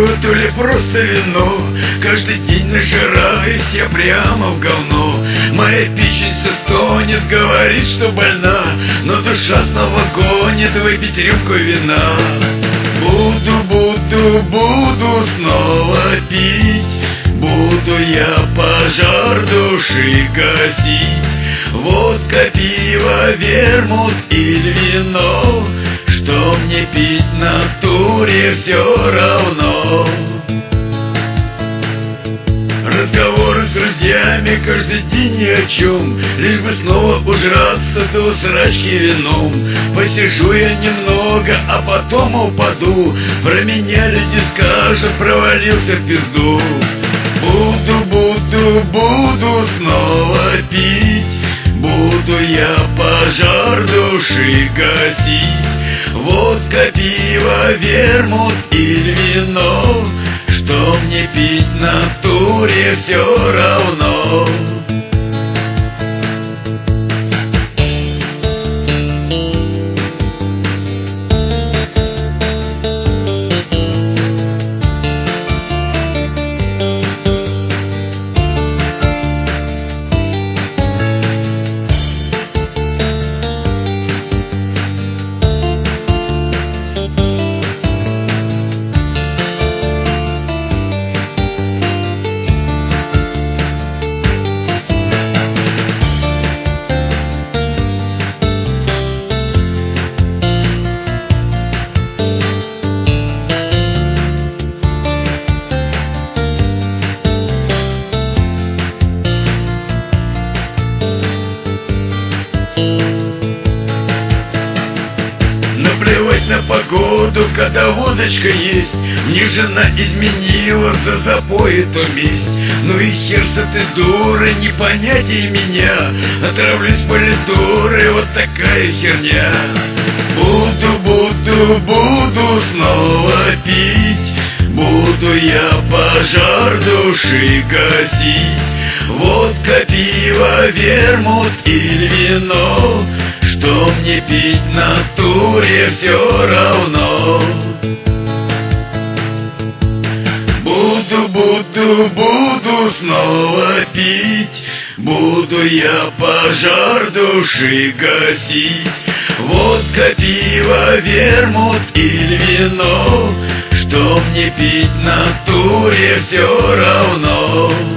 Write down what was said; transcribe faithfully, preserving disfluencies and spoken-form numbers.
пиво, то ли просто вино. Каждый день нажираюсь я прямо в говно. Моя печень все стонет, говорит, что больна, но душа снова гонит выпить рюмку вина. Буду, буду, буду снова пить, буду я пожар души гасить. Водка, пиво, вермут или вино, что мне пить в натуре все равно. Разговоры с друзьями каждый день ни о чем, лишь бы снова ужраться до срачки вином. Посижу я немного, а потом упаду, про меня люди скажут, провалился в пизду. Буду, буду, буду снова пить, буду я пожар души гасить. Водка, пиво, вермут или вино, что мне пить в натуре все равно. Наплевать на погоду, когда водочка есть. Мне жена изменила, за запой эту месть. Ну и хер с этой дурой, не понять и меня. Отравлюсь политурой, вот такая херня. Буду, буду, буду снова пить, буду я пожар души гасить. Водка, пиво, вермут или вино, что мне пить в натуре все равно. Буду, буду, буду снова пить, буду я пожар души гасить. Водка, пиво, вермут или вино, что мне пить в натуре все равно.